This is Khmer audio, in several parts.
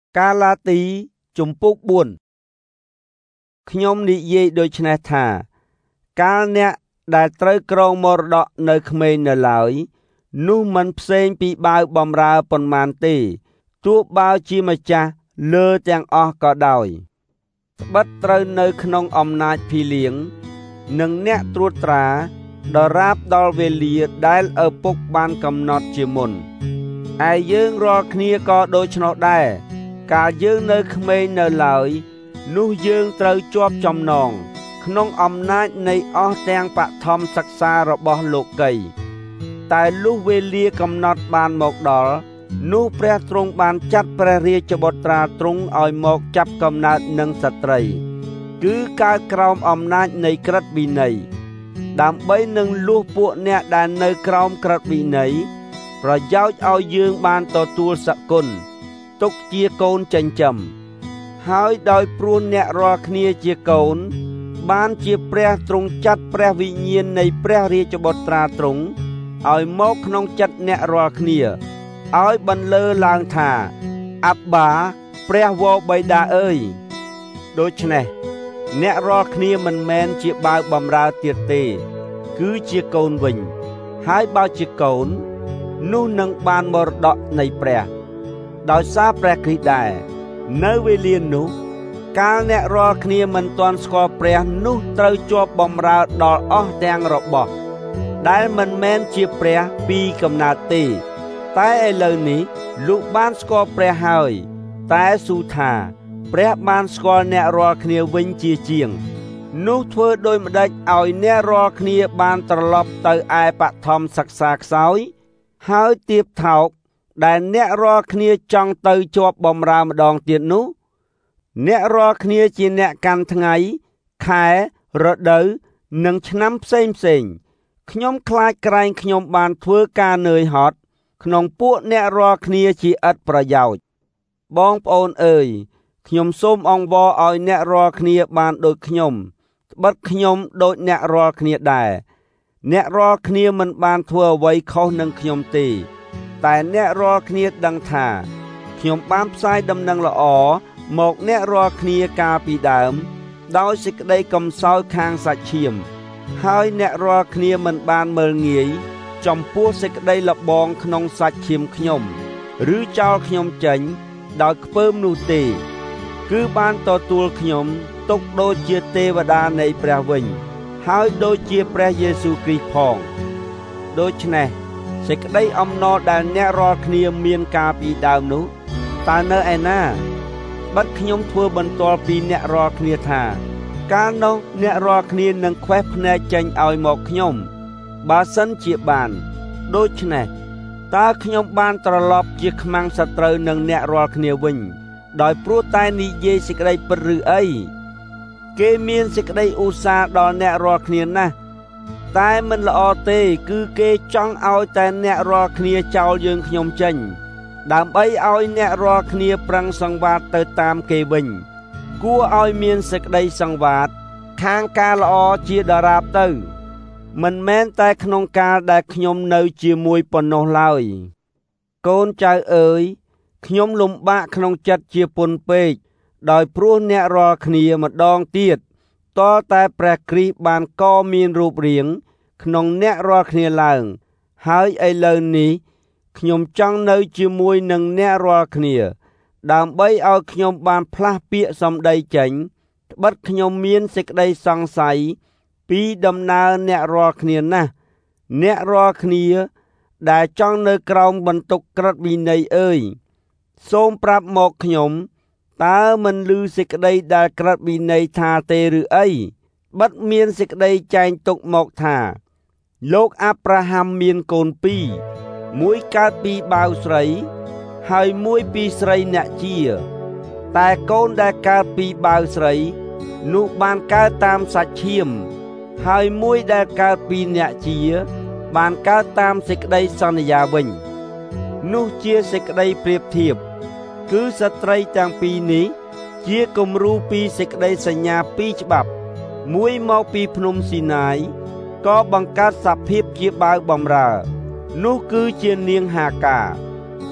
កាឡាទីជំពូក4ខ្ញុំនិយាយដូច្នេះថាកាលអ្នកដែលត្រូវក្រងមរតកនៅក្មេងនៅឡើយនោះមិនផ្សេងពីបាវបំរើប៉ុន្មានទេទោះបាវជាម្ចាស់លើទាំងអស់ក៏ដោយត្បិតត្រូវនៅក្នុងអំណាចភីលៀងនិងអ្នកត្រួតត្រាដរាបដល់វេលាដែលឪពុកបានកំណត់ជាមុនឯយើងរាល់គ្នាក៏ដូច្នោះដែរកាលយើងនៅក្មេងនៅឡើយនោះយើងត្រូវជាប់ចំណងក្នុងអំណាចនៃអស់ទាំងបឋមសិក្សារបស់លោកីតែលុះវេលាកំណត់បានមកដល់នោះព្រះទ្រង់បានចាត់ព្រះរាជបុត្រាទ្រង់ឲ្យមកចាប់កំណើតនឹងស្ត្រីគឺកើតក្រោមអំណាចនៃក្រឹតវិន័យដើម្បីនឹងលួសពួកអ្នកដែលនៅក្រោមក្រឹតវិន័យប្រយោជន៍ឲ្យយើងបានទទួលសគុណទុកជាកូនចិញ្ចឹមហើយដោយព្រោះអ្នករាល់គ្នាជាកូនបានជាព្រះទ្រង់ចាត់ព្រះវិញ្ញាណនៃព្រះរាជបុត្រាទ្រង់ឲ្យមកក្នុងចិត្តអ្នករាល់គ្នាឲ្យបន្លឺឡើងថាអબ્បាព្រះវរបិតាអើយដូច្នេះអ្នករាល់គ្នាមិនមែនជាបាវបំរើទៀតទេគឺជាកូនវិញហើយបើជាកូននោះនឹងបានមរតកនៃព្រះដោយសារព្រះគ្រីស្ទដែរនៅវេលានោះកាលអ្នករាល់គ្នាមិនទាន់ស្គាល់ព្រះនោះត្រូវជាប់បំរើដល់អស់ទាំងរបស់ដែលមិនមែនជាព្រះពីកំណើតទេតែឥឡូវនេះលោកបានស្គាល់ព្រះហើយតែស៊ូថាព្រះបានស្គាល់អ្នករាល់គ្នាវិញជាជាងនោះធ្វើដូចម្ដេចឲ្យអ្នករាល់គ្នាបានត្រឡប់ទៅឯបឋមសិក្សាខ្សោយហើយទៀបថោកដែលអ្នករាល់គ្នាចង់ទៅជាប់បំរើម្ដងទៀតនោះអ្នករាល់គ្នាជាអ្នកកាន់ថ្ងៃខែរដូវនិងឆ្នាំផ្សេងខ្ញុំខ្លាចក្រែងខ្ញុំបានធ្វើការនឿយហត់ក្នុងពួកអ្នករាល់គ្នាជាឥតប្រយោជន៍បងប្អូនអើយខ្ញុំសូមអង្វរឲ្យអ្នករាល់គ្នាបានដូចខ្ញុំត្បិតខ្ញុំដូចអ្នករាល់គ្នាដែរអ្នករាល់គ្នាមិនបានធ្វើអ្វីខុសនឹងខ្ញុំទេតែអ្នករាល់គ្នាដឹងថាខ្ញុំបានផ្សាយដំណឹងល្អមកអ្នករាល់គ្នាកាលពីដើមដោយសេចក្តីកំសោយខាងសាច់ឈាមហើយអ្នករាល់គ្នាមិនបានមើលងាយចំពោះសេចក្តីលបងក្នុងសាច់ឈាមខ្ញុំឬចោលខ្ញុំចេញដោយខ្ពើមនោះទេគឺបានទទួលខ្ញុំទុកដូចជាទេវតានៃព្រះវិញហើយដូចជាព្រះយេស៊ូវគ្រីស្ទផងដូច្នេះសេចក្តីអំណរដែលអ្នករាល់គ្នាមានកាលពីដើមនោះតើនៅឯណាបាត់ខ្ញុំធ្វើបន្ទាល់ពីអ្នករាល់គ្នាថាកាលនោះអ្នករាល់គ្នានឹងខ្វេះភ្នែកចេញឲ្យមកខ្ញុំបើសិនជាបានដូច្នេះតើខ្ញុំបានត្រឡប់ជាខ្មាំងសត្រូវនឹងអ្នករាល់គ្នាវិញដោយព្រោះតែនិយាយសេចក្តីពិតឬអីគេមានសេចក្តីឧស្សាហ៍ដល់អ្នករាល់គ្នាណាស់តែមិនល្អទេគឺគេចង់ឲ្យតែអ្នករាល់គ្នាចោលយើងខ្ញុំចេញដើម្បីឲ្យអ្នករាល់គ្នាប្រឹងសង្វាតទៅតាមគេវិញគួរឲ្យមានសេចក្តីសង្វាតខាងការល្អជាដរាបទៅមិនមែនតែក្នុងកាលដែលខ្ញុំនៅជាមួយប៉ុណ្ណោះឡើយកូនចៅអើយខ្ញុំលំបាកក្នុងចិត្តជាពន់ពេកដោយព្រោះអ្នករាល់គ្នាម្ដងទៀតតើតែព្រះគ្រីស្ទបានកមានរូបរាងក្នុងអ្នករាល់គ្នាឡើងហើយឥឡូវនេះខ្ញុំចង់នៅជាមួយនឹងអ្នករាល់គ្នាដើម្បីឲ្យខ្ញុំបានផ្លាស់ពាក្យសម្ដីចេញត្បិតខ្ញុំមានសេចក្តីសង្ស័យពីដំណើរអ្នករាល់គ្នាណាស់អ្នករាល់គ្នាដែលចង់នៅក្រោមបន្ទុកក្រឹតវិន័យអើយសូមប្រាប់មកខ្ញុំតើមិនឮសេចក្តីដែលក្រឹតវិន័យថាទេឬអីបិទមានសេចក្តីចែងទុកមកថាលោកអាប់រ៉ាហាំមានកូនពីរមួយកើតពីបាវស្រីហើយមួយពីស្រីអ្នកជាតែកូនដែលកើតពីបាវស្រីនោះបានកើតតាមសាច់ឈាមហើយមួយដែលកើតពីអ្នកជាបានកើតតាមសេចក្តីសន្យាវិញនោះជាសេចក្តីប្រៀបធៀបគឺស្ត្រីទាំងពីរនេះជាគំរូពីសេចក្តីសញ្ញាពីរច្បាប់មួយមកពីភ្នំស៊ីណាយក៏បង្កើតសភាពជាបាវបំរើនោះគឺជានាងហាកា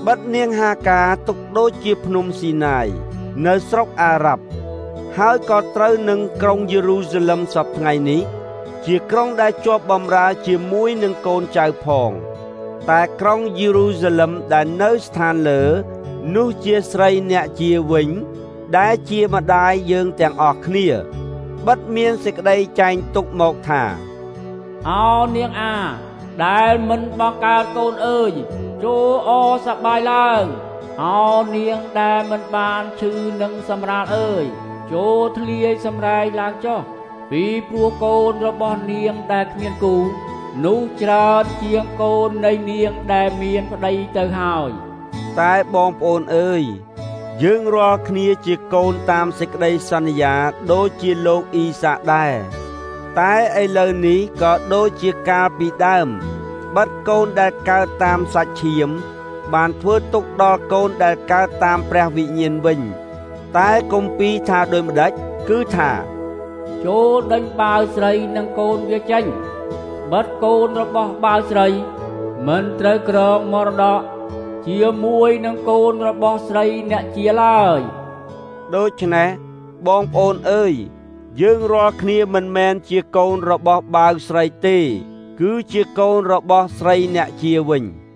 បាត់នាងហាកាទុកដូចជាភ្នំស៊ីណាយនៅស្រុកអារ៉ាប់ហើយក៏ត្រូវនឹងក្រុងយេរូសាឡឹមសព្វថ្ងៃនេះជាក្រុងដែលជាប់បម្រើជាមួយនឹងកូនចៅផងតែក្រុងយេរូសាឡឹមដែលនៅស្ថានលើនោះជាស្រីអ្នកជាវិញដែលជាម្ដាយយើងទាំងអស់គ្នាបាត់មានសេចក្តីចែងទុកមកថាអោនាងអាដែលមិនបង្កើតកូនអើយចូលអសប្បាយឡើងអោនាងដែលមិនបានឈឺនឹងសម្រាលអើយចូលធ្លាយសម្រែងឡើងចុះពីព្រោះកូនរបស់នាងដែលគ្មានគូនោះច្រើនជាងកូននៃនាងដែលមានប្តីទៅហើយតែបងប្អូនអើយយើងរាល់គ្នាជាកូនតាមសេចក្តីសន្យាដូចជាលោកអ៊ីសាក់ដែរតែឥឡូវនេះក៏ដូចជាកាលពីដើមបាត់កូនដែលកើតតាមសាច់ឈាមបានធ្វើទុកដល់កូនដែលកើតតាមព្រះវិញ្ញាណវិញតែគម្ពីរថាដូចម្ដេចគឺថាចូលដេញបាវស្រីនិងកូនវាចេញបាត់កូនរបស់បាវស្រីមិនត្រូវក្រងមរតកជាមួយនឹងកូនរបស់ស្រីអ្នកជាឡើយដូច្នេះបងប្អូនអើយយើងរាល់គ្នាមិនមែនជាកូនរបស់បាវស្រីទេគឺជាកូនរបស់ស្រីអ្នកជាវិញ